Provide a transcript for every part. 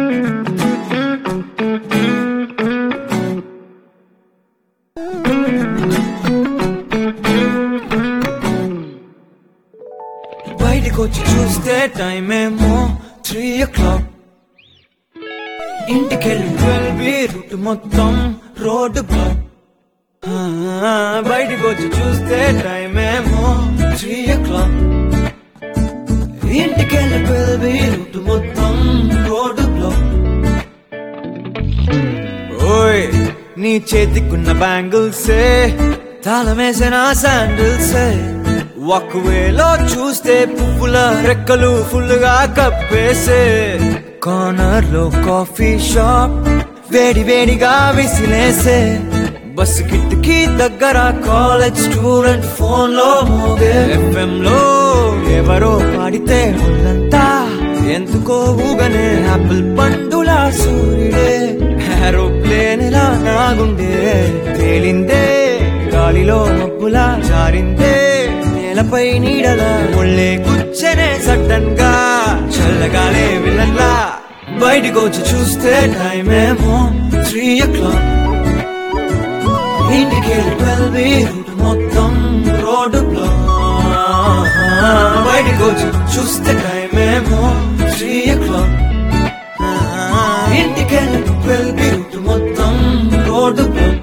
బయటికొచ్చి చూస్తే టైం ఏమో 3 o'clock. ఇంటికెళ్ళి 12 రూట్ మొత్తం రోడ్డు బ్లాక్. బయటికొచ్చి చూస్తే టైం ఏమో 3 o'clock. ఇంటికెళ్ళి 12 రూట్ మొత్తం రోడ్డు బ్లాక్. ఓయ్ నీ చేతికున్న బ్యాంగిల్సే తాళమేసిన శాండిల్సే ఒకవేలో చూస్తే పువ్వుల రెక్కలు ఫుల్ గా కప్పేసే కార్నర్ లో కాఫీ షాప్ వేడి వేడిగా విసిలేసే బస్ కిటికీ దగ్గర కాలేజ్ స్టూడెంట్ ఫోన్ లో మోగే FM లో ఎవరో పాడితే ఒళ్ళంతా ఎందుకో ఊగనే యాపిల్ పండులా సూర్యుడే ఏరోప్లేన్ లా నాగుండే తేలిందే గాలిలో మబ్బులా జారిందే నేలపై నీడలా ఒళ్ళే కూర్చనే సడన్ గా చల్లగాలే విలన్లా బయటికొచ్చి చూస్తే టైం ఏమో 3 o'clock. ఇంటికెళ్ళి 12 రూట్ మొత్తం రోడ్డు బ్లాక్. బయటికొచ్చి చూస్తే టైం ఏమో 3 o'clock. ఇంటికెళ్ళి 12 రూట్ మొత్తం రోడ్డు బ్లాక్.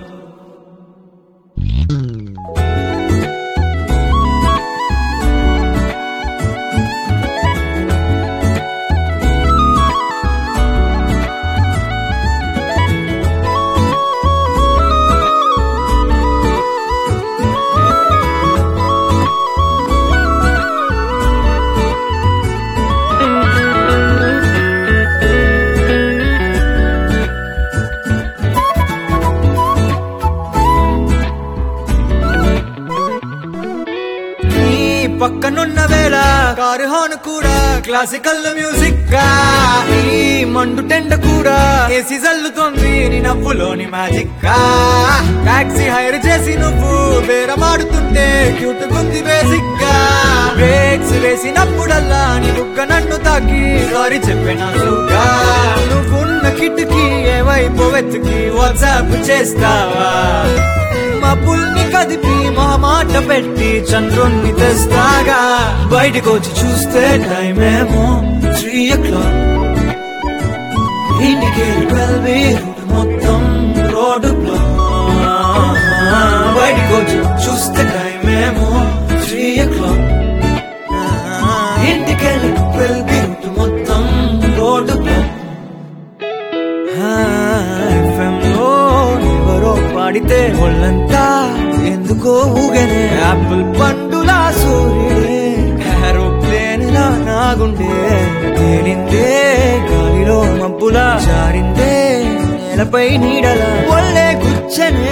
పక్కనున్న వేళ కారు హార్న్ కూడా క్లాసికల్ మ్యూజిక్ గా ఈ మండు టెండ కూడా ఏసీ జల్లుతోంది నీ నవ్వులోని మ్యాజిక్ గా టాక్సీ హైర్ చేసి నువ్వు బేరమాడుతుంటే క్యూట్ గుంది బేసిక్ గా బ్రేక్స్ వేసినప్పుడల్లా నీ బుగ్గ నన్ను తాకి సారీ చెప్పినా సుగా నువ్వున్న కిటికీ ఏ వైపు వెతికి వాట్సాప్ చేస్తావా మబ్బుల్ని కదిపి మాట పెట్టి చంద్రుణ్ణి తెస్తాగా బయటికొచ్చి చూస్తే టైం ఏమో 3 o'clock. ఇంటికెళ్ళి 12 రూట్ మొత్తం రోడ్డు బ్లాక్. బయటికొచ్చి చూస్తే టైం ఏమో 3 o'clock. ఇంటికెళ్ళి 12 రూట్ మొత్తం రోడ్డు బ్లాక్. FM లో ఎవరో పాడితే ఒళ్ళంతా ఎందుకో ఊగనే యాపిల్ పండులా సూర్యుడే ఏరోప్లేన్ లా నాగుండే తేలిందే గాలిలో మబ్బులా జారిందే నేలపై నీడలా ఒళ్ళే కూర్చనే